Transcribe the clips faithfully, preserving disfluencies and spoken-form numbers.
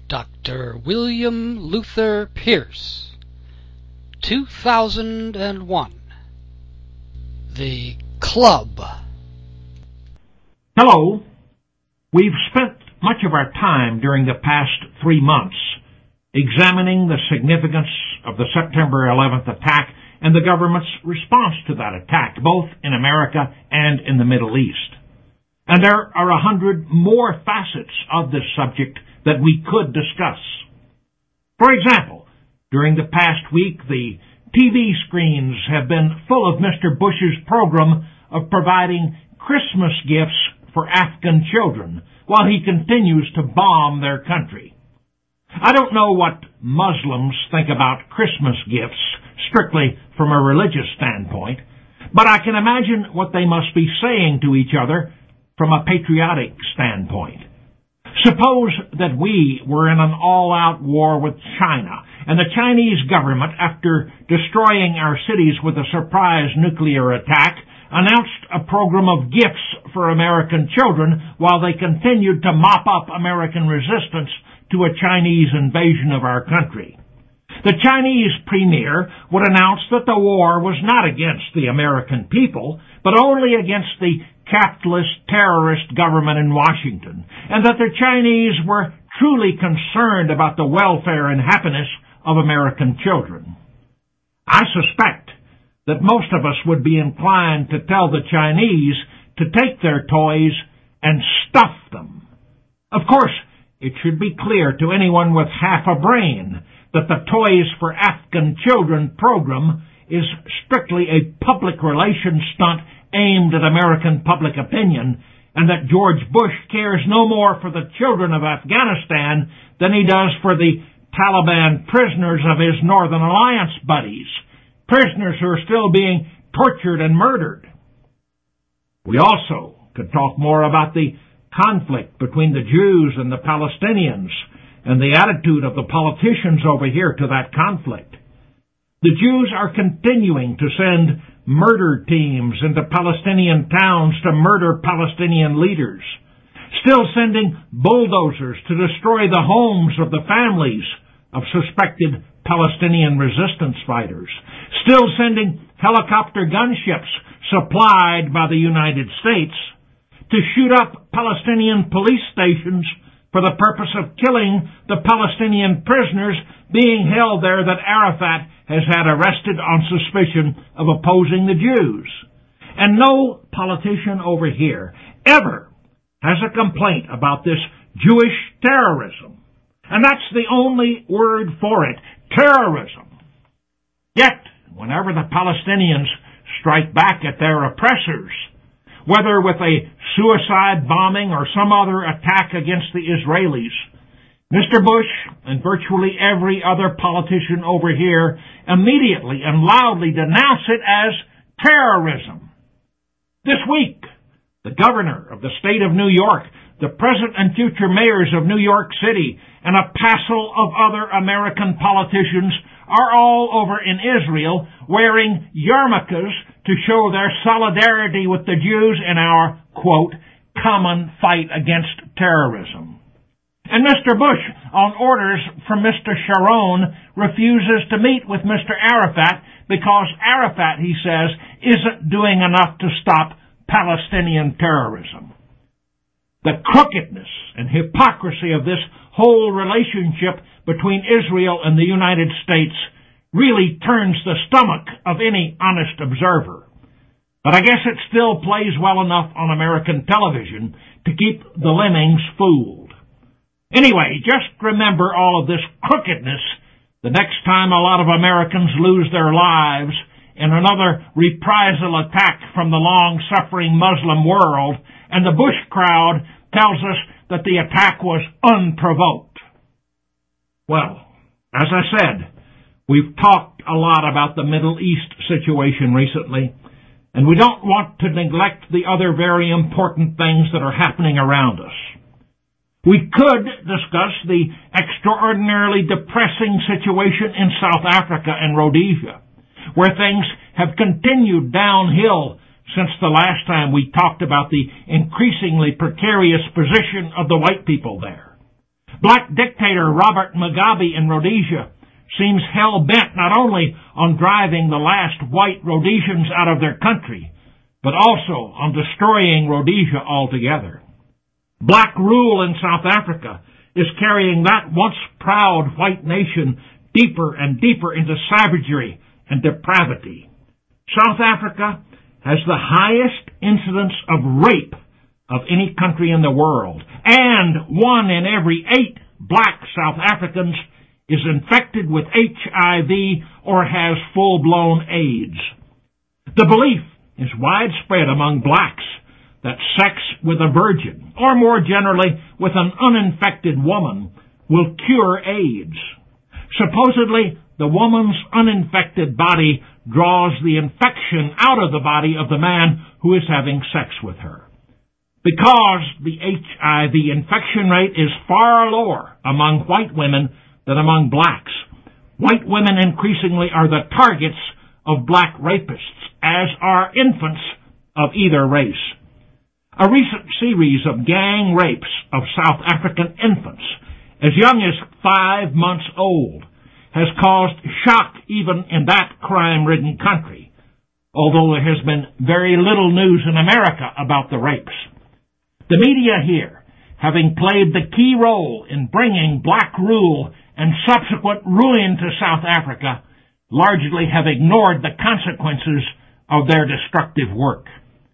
Doctor William Luther Pierce, two thousand one. The Club. Hello. We've spent much of our time during the past three months examining the significance of the September eleventh attack and the government's response to that attack, both in America and in the Middle East. And there are a hundred more facets of this subject that we could discuss. For example, during the past week, the T V screens have been full of Mister Bush's program of providing Christmas gifts for Afghan children while he continues to bomb their country. I don't know what Muslims think about Christmas gifts strictly from a religious standpoint, but I can imagine what they must be saying to each other from a patriotic standpoint. Suppose that we were in an all-out war with China, and the Chinese government, after destroying our cities with a surprise nuclear attack, announced a program of gifts for American children while they continued to mop up American resistance to a Chinese invasion of our country. The Chinese premier would announce that the war was not against the American people, but only against the capitalist terrorist government in Washington, and that the Chinese were truly concerned about the welfare and happiness of American children. I suspect that most of us would be inclined to tell the Chinese to take their toys and stuff them. Of course, it should be clear to anyone with half a brain that the Toys for Afghan Children program is strictly a public relations stunt aimed at American public opinion, and that George Bush cares no more for the children of Afghanistan than he does for the Taliban prisoners of his Northern Alliance buddies, prisoners who are still being tortured and murdered. We also could talk more about the conflict between the Jews and the Palestinians and the attitude of the politicians over here to that conflict. The Jews are continuing to send murder teams into Palestinian towns to murder Palestinian leaders, still sending bulldozers to destroy the homes of the families of suspected Palestinian resistance fighters, still sending helicopter gunships supplied by the United States to shoot up Palestinian police stations for the purpose of killing the Palestinian prisoners being held there that Arafat has had arrested on suspicion of opposing the Jews. And no politician over here ever has a complaint about this Jewish terrorism. And that's the only word for it, terrorism. Yet, whenever the Palestinians strike back at their oppressors, whether with a suicide bombing or some other attack against the Israelis, Mister Bush and virtually every other politician over here immediately and loudly denounce it as terrorism. This week, the governor of the state of New York, the present and future mayors of New York City, and a passel of other American politicians are all over in Israel wearing yarmulkes to show their solidarity with the Jews in our, quote, common fight against terrorism. And Mister Bush, on orders from Mister Sharon, refuses to meet with Mister Arafat because Arafat, he says, isn't doing enough to stop Palestinian terrorism. The crookedness and hypocrisy of this whole relationship between Israel and the United States really turns the stomach of any honest observer. But I guess it still plays well enough on American television to keep the lemmings fooled. Anyway, just remember all of this crookedness the next time a lot of Americans lose their lives in another reprisal attack from the long-suffering Muslim world, and the Bush crowd tells us that the attack was unprovoked. Well, as I said, we've talked a lot about the Middle East situation recently, and we don't want to neglect the other very important things that are happening around us. We could discuss the extraordinarily depressing situation in South Africa and Rhodesia, where things have continued downhill since the last time we talked about the increasingly precarious position of the white people there. Black dictator Robert Mugabe in Rhodesia seems hell-bent not only on driving the last white Rhodesians out of their country, but also on destroying Rhodesia altogether. Black rule in South Africa is carrying that once proud white nation deeper and deeper into savagery and depravity. South Africa has the highest incidence of rape of any country in the world, and one in every eight black South Africans is infected with H I V or has full-blown AIDS. The belief is widespread among blacks that sex with a virgin, or more generally with an uninfected woman, will cure AIDS. Supposedly, the woman's uninfected body draws the infection out of the body of the man who is having sex with her. Because the H I V infection rate is far lower among white women than among blacks, white women increasingly are the targets of black rapists, as are infants of either race. A recent series of gang rapes of South African infants, as young as five months old, has caused shock even in that crime-ridden country, although there has been very little news in America about the rapes. The media here, having played the key role in bringing black rule and subsequent ruin to South Africa, largely have ignored the consequences of their destructive work.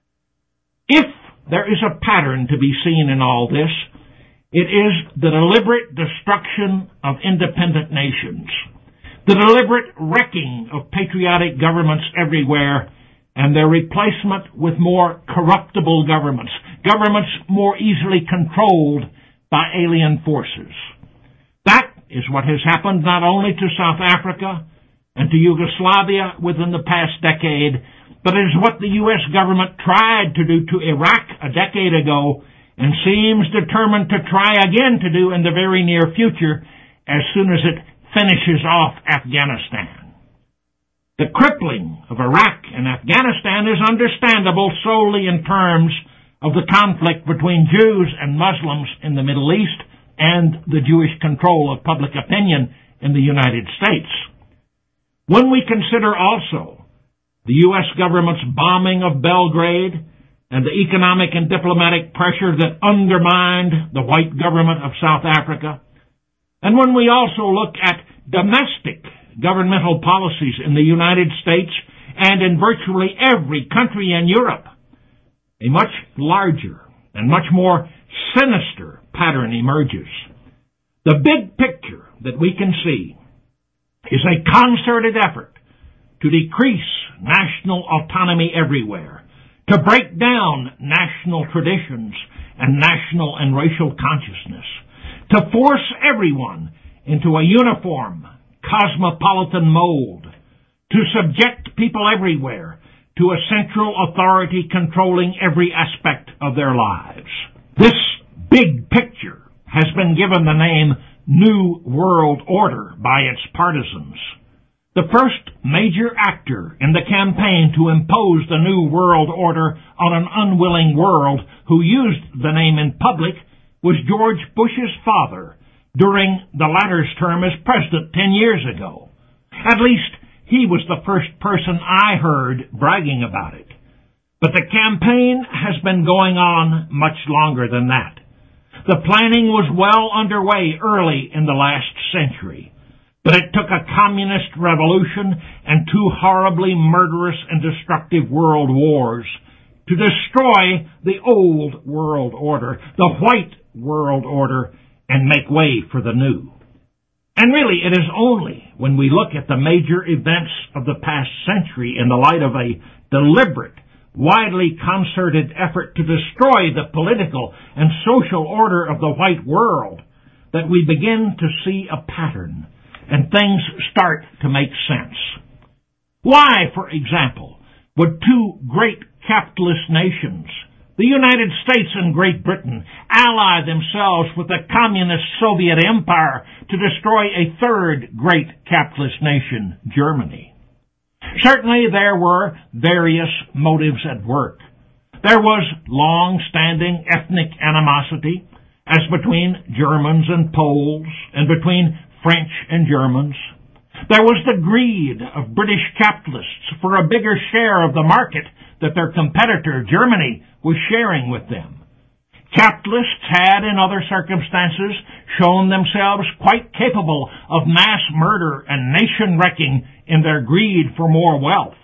If there is a pattern to be seen in all this, it is the deliberate destruction of independent nations, the deliberate wrecking of patriotic governments everywhere, and their replacement with more corruptible governments, governments more easily controlled by alien forces. That is what has happened not only to South Africa and to Yugoslavia within the past decade, but it is what the U S government tried to do to Iraq a decade ago and seems determined to try again to do in the very near future as soon as it finishes off Afghanistan. The crippling of Iraq and Afghanistan is understandable solely in terms of the conflict between Jews and Muslims in the Middle East and the Jewish control of public opinion in the United States. When we consider also the U S government's bombing of Belgrade and the economic and diplomatic pressure that undermined the white government of South Africa, and when we also look at domestic governmental policies in the United States and in virtually every country in Europe, a much larger and much more sinister pattern emerges. The big picture that we can see is a concerted effort to decrease national autonomy everywhere, to break down national traditions and national and racial consciousness, to force everyone into a uniform, cosmopolitan mold, to subject people everywhere to a central authority controlling every aspect of their lives. This big picture has been given the name New World Order by its partisans. The first major actor in the campaign to impose the New World Order on an unwilling world who used the name in public was George Bush's father during the latter's term as president ten years ago. At least he was the first person I heard bragging about it. But the campaign has been going on much longer than that. The planning was well underway early in the last century, but it took a communist revolution and two horribly murderous and destructive world wars to destroy the old world order, the white world order, and make way for the new. And really, it is only when we look at the major events of the past century in the light of a deliberate, widely concerted effort to destroy the political and social order of the white world that we begin to see a pattern and things start to make sense. Why, for example, would two great capitalist nations, the United States and Great Britain, ally themselves with the communist Soviet Empire to destroy a third great capitalist nation, Germany? Certainly there were various motives at work. There was long-standing ethnic animosity, as between Germans and Poles, and between French and Germans. There was the greed of British capitalists for a bigger share of the market that their competitor, Germany, was sharing with them. Capitalists had, in other circumstances, shown themselves quite capable of mass murder and nation-wrecking in their greed for more wealth.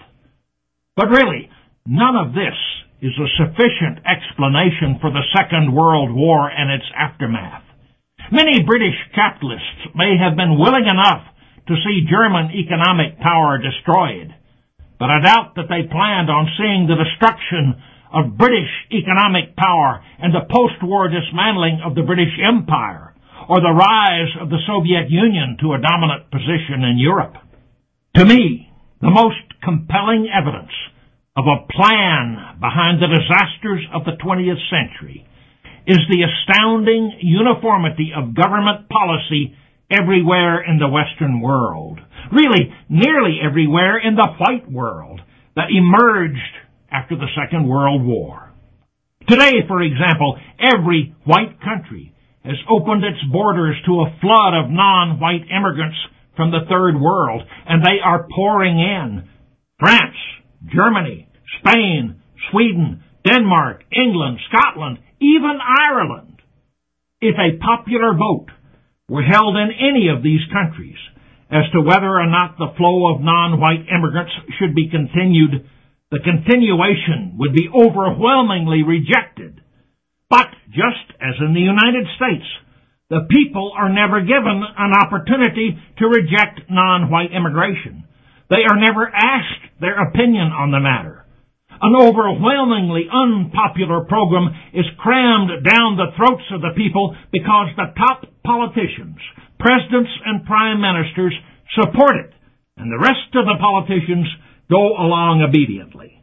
But really, none of this is a sufficient explanation for the Second World War and its aftermath. Many British capitalists may have been willing enough to see German economic power destroyed, but I doubt that they planned on seeing the destruction of British economic power and the post-war dismantling of the British Empire, or the rise of the Soviet Union to a dominant position in Europe. To me, the most compelling evidence of a plan behind the disasters of the twentieth century is the astounding uniformity of government policy everywhere in the Western world, really nearly everywhere in the white world that emerged after the Second World War. Today, for example, every white country has opened its borders to a flood of non-white immigrants from the Third World, and they are pouring in. France, Germany, Spain, Sweden, Denmark, England, Scotland, even Ireland. If a popular vote were held in any of these countries as to whether or not the flow of non-white immigrants should be continued, the continuation would be overwhelmingly rejected. But just as in the United States, the people are never given an opportunity to reject non-white immigration. They are never asked their opinion on the matter. An overwhelmingly unpopular program is crammed down the throats of the people because the top politicians, presidents and prime ministers support it, and the rest of the politicians go along obediently.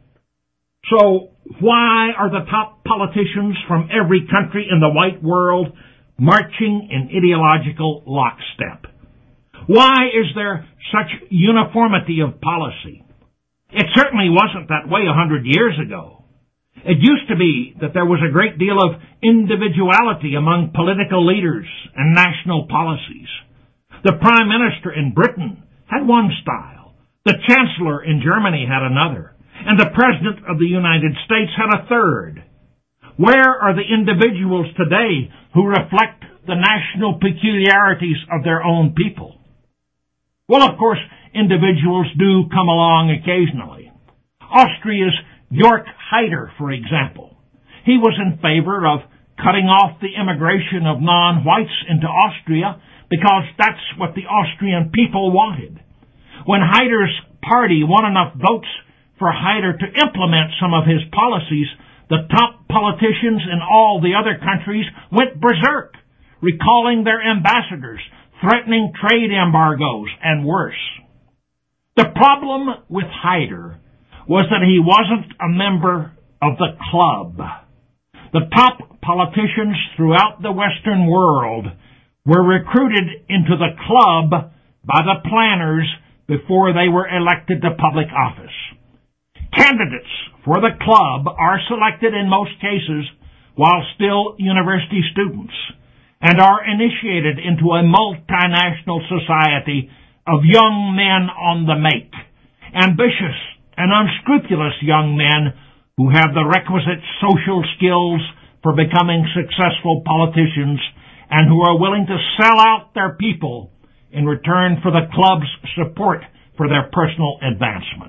So why are the top politicians from every country in the white world marching in ideological lockstep? Why is there such uniformity of policy? It certainly wasn't that way a hundred years ago. It used to be that there was a great deal of individuality among political leaders and national policies. The Prime Minister in Britain had one style. The Chancellor in Germany had another, and the President of the United States had a third. Where are the individuals today who reflect the national peculiarities of their own people? Well, of course, individuals do come along occasionally. Austria's Jörg Haider, for example. He was in favor of cutting off the immigration of non-whites into Austria because that's what the Austrian people wanted. When Haider's party won enough votes for Haider to implement some of his policies, the top politicians in all the other countries went berserk, recalling their ambassadors, threatening trade embargoes, and worse. The problem with Haider was that he wasn't a member of the club. The top politicians throughout the Western world were recruited into the club by the planners before they were elected to public office. Candidates for the club are selected in most cases while still university students and are initiated into a multinational society of young men on the make, ambitious and unscrupulous young men who have the requisite social skills for becoming successful politicians and who are willing to sell out their people in return for the club's support for their personal advancement.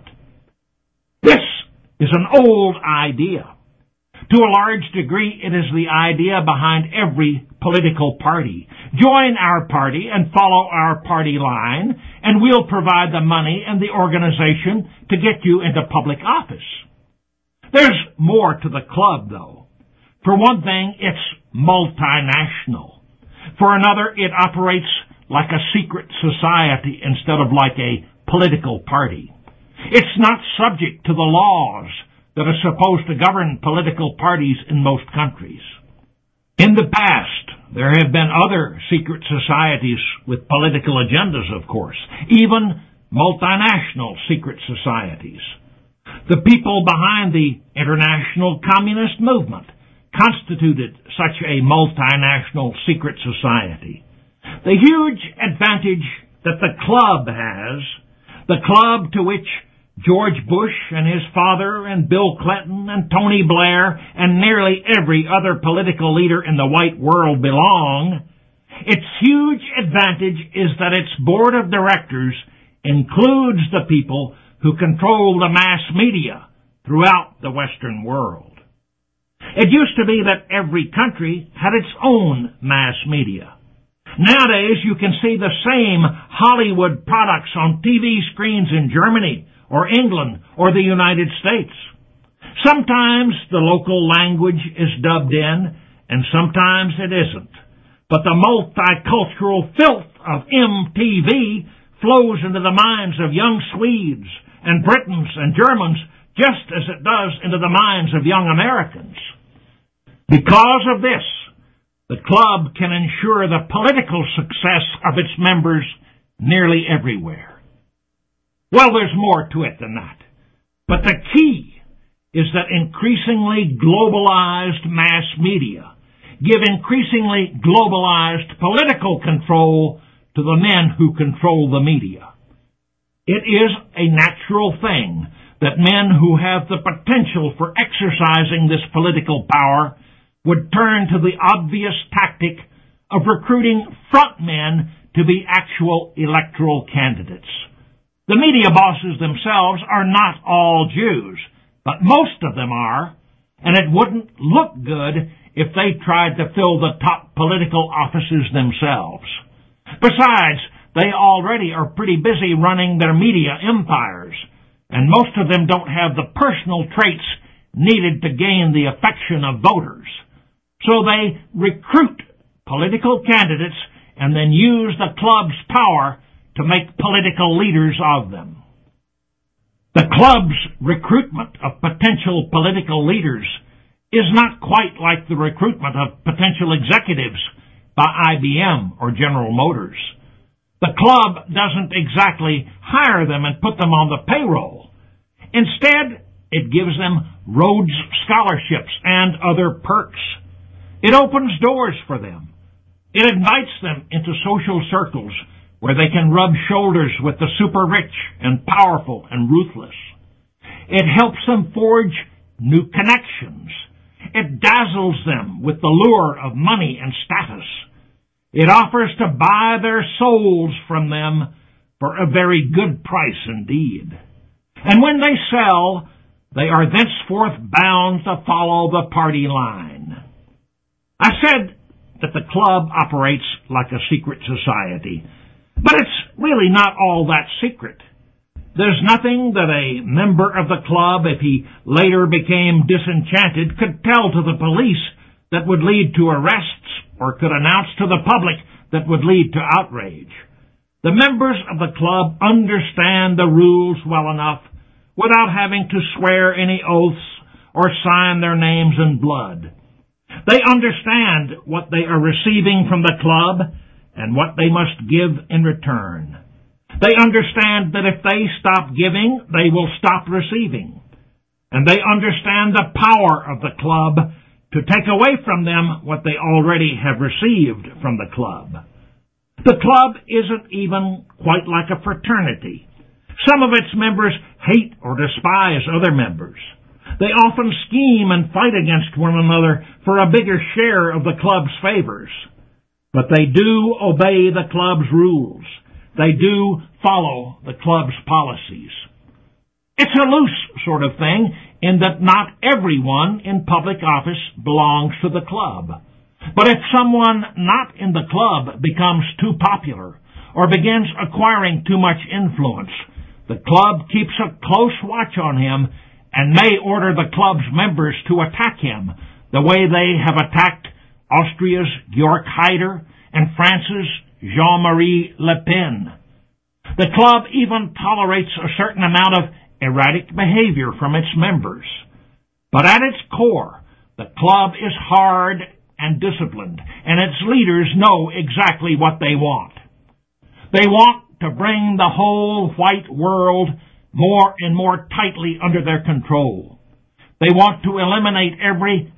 This is an old idea. To a large degree, it is the idea behind every political party. Join our party and follow our party line, and we'll provide the money and the organization to get you into public office. There's more to the club, though. For one thing, it's multinational. For another, it operates like a secret society instead of like a political party. It's not subject to the laws that are supposed to govern political parties in most countries. In the past, there have been other secret societies with political agendas, of course, even multinational secret societies. The people behind the international communist movement constituted such a multinational secret society. The huge advantage that the club has, the club to which George Bush and his father and Bill Clinton and Tony Blair and nearly every other political leader in the white world belong, its huge advantage is that its board of directors includes the people who control the mass media throughout the Western world. It used to be that every country had its own mass media. Nowadays, you can see the same Hollywood products on T V screens in Germany or England or the United States. Sometimes the local language is dubbed in, and sometimes it isn't. But the multicultural filth of M T V flows into the minds of young Swedes and Britons and Germans just as it does into the minds of young Americans. Because of this, the club can ensure the political success of its members nearly everywhere. Well, there's more to it than that. But the key is that increasingly globalized mass media give increasingly globalized political control to the men who control the media. It is a natural thing that men who have the potential for exercising this political power would turn to the obvious tactic of recruiting front men to be actual electoral candidates. The media bosses themselves are not all Jews, but most of them are, and it wouldn't look good if they tried to fill the top political offices themselves. Besides, they already are pretty busy running their media empires, and most of them don't have the personal traits needed to gain the affection of voters. So they recruit political candidates and then use the club's power to make political leaders of them. The club's recruitment of potential political leaders is not quite like the recruitment of potential executives by I B M or General Motors. The club doesn't exactly hire them and put them on the payroll. Instead, it gives them Rhodes scholarships and other perks. It opens doors for them. It invites them into social circles where they can rub shoulders with the super rich and powerful and ruthless. It helps them forge new connections. It dazzles them with the lure of money and status. It offers to buy their souls from them for a very good price indeed. And when they sell, they are thenceforth bound to follow the party line. I said that the club operates like a secret society, but it's really not all that secret. There's nothing that a member of the club, if he later became disenchanted, could tell to the police that would lead to arrests or could announce to the public that would lead to outrage. The members of the club understand the rules well enough without having to swear any oaths or sign their names in blood. They understand what they are receiving from the club and what they must give in return. They understand that if they stop giving, they will stop receiving. And they understand the power of the club to take away from them what they already have received from the club. The club isn't even quite like a fraternity. Some of its members hate or despise other members. They often scheme and fight against one another for a bigger share of the club's favors. But they do obey the club's rules. They do follow the club's policies. It's a loose sort of thing in that not everyone in public office belongs to the club. But if someone not in the club becomes too popular or begins acquiring too much influence, the club keeps a close watch on him and may order the club's members to attack him the way they have attacked Austria's Georg Haider and France's Jean-Marie Le Pen. The club even tolerates a certain amount of erratic behavior from its members. But at its core, the club is hard and disciplined, and its leaders know exactly what they want. They want to bring the whole white world more and more tightly under their control. They want to eliminate every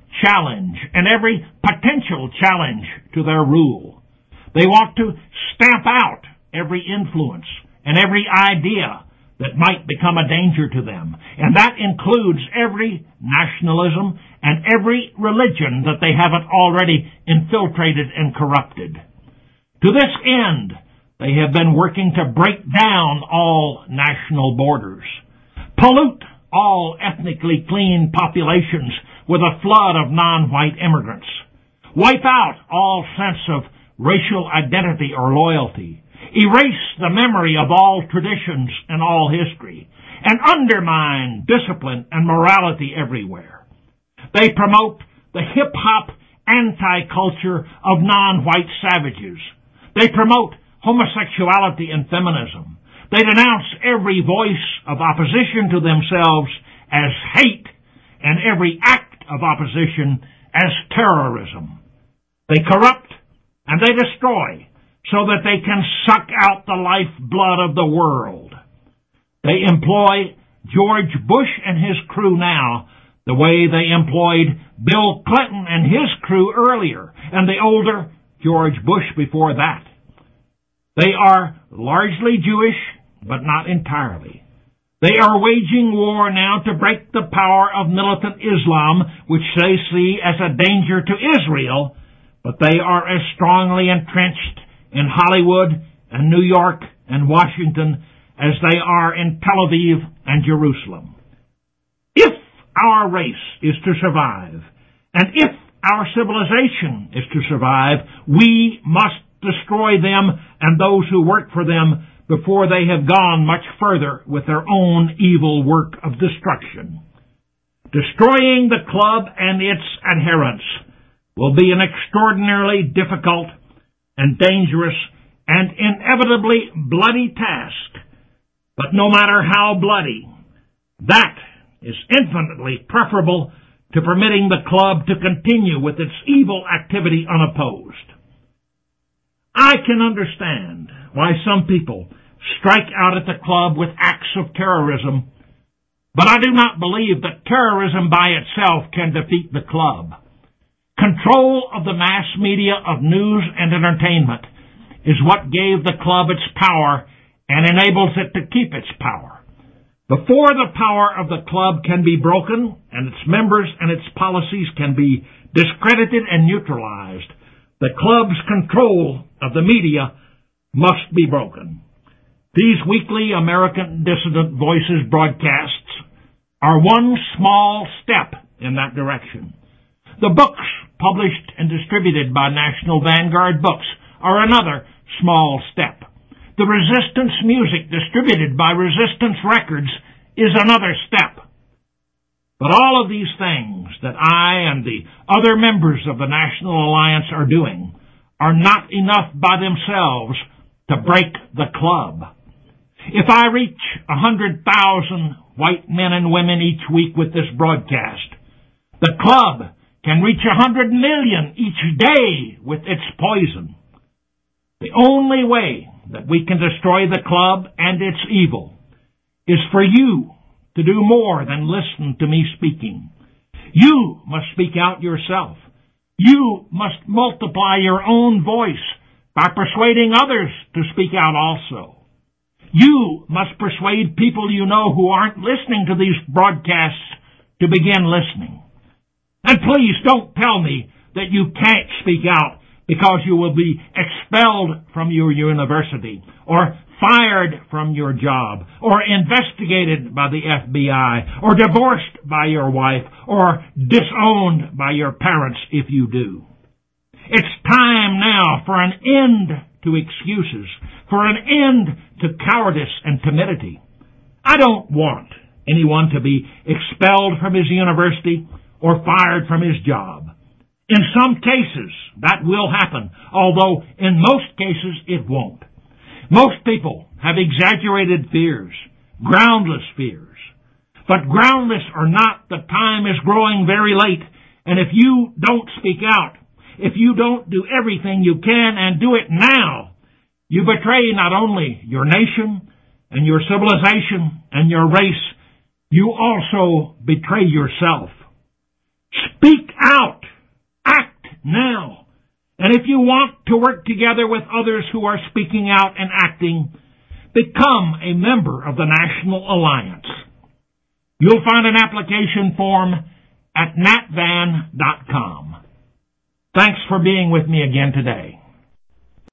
challenge and every potential challenge to their rule. They want to stamp out every influence and every idea that might become a danger to them. And that includes every nationalism and every religion that they haven't already infiltrated and corrupted. To this end, they have been working to break down all national borders, pollute all ethnically clean populations with a flood of non-white immigrants, wipe out all sense of racial identity or loyalty, erase the memory of all traditions and all history, and undermine discipline and morality everywhere. They promote the hip-hop anti-culture of non-white savages. They promote homosexuality and feminism. They denounce every voice of opposition to themselves as hate and every act of opposition as terrorism. They corrupt and they destroy so that they can suck out the lifeblood of the world. They employ George Bush and his crew now the way they employed Bill Clinton and his crew earlier, and the older George Bush before that. They are largely Jewish, but not entirely. They are waging war now to break the power of militant Islam, which they see as a danger to Israel, but they are as strongly entrenched in Hollywood and New York and Washington as they are in Tel Aviv and Jerusalem. If our race is to survive, and if our civilization is to survive, we must destroy them and those who work for them before they have gone much further with their own evil work of destruction. Destroying the club and its adherents will be an extraordinarily difficult and dangerous and inevitably bloody task. But no matter how bloody, that is infinitely preferable to permitting the club to continue with its evil activity unopposed. I can understand why some people strike out at the club with acts of terrorism, but I do not believe that terrorism by itself can defeat the club. Control of the mass media of news and entertainment is what gave the club its power and enables it to keep its power. Before the power of the club can be broken and its members and its policies can be discredited and neutralized, the club's control of the media must be broken. These weekly American Dissident Voices broadcasts are one small step in that direction. The books published and distributed by National Vanguard Books are another small step. The resistance music distributed by Resistance Records is another step. But all of these things that I and the other members of the National Alliance are doing are not enough by themselves to break the club. If I reach a hundred thousand white men and women each week with this broadcast, the club can reach a hundred million each day with its poison. The only way that we can destroy the club and its evil is for you to do more than listen to me speaking. You must speak out yourself. You must multiply your own voice by persuading others to speak out also. You must persuade people you know who aren't listening to these broadcasts to begin listening. And please don't tell me that you can't speak out because you will be expelled from your university or fired from your job or investigated by the F B I or divorced by your wife or disowned by your parents if you do. It's time now for an end to excuses, for an end to cowardice and timidity. I don't want anyone to be expelled from his university or fired from his job. In some cases, that will happen, although in most cases it won't. Most people have exaggerated fears, groundless fears. But groundless or not, the time is growing very late, and if you don't speak out, if you don't do everything you can and do it now, you betray not only your nation and your civilization and your race, you also betray yourself. Speak out. Act now. And if you want to work together with others who are speaking out and acting, become a member of the National Alliance. You'll find an application form at natvan dot com. Thanks for being with me again today.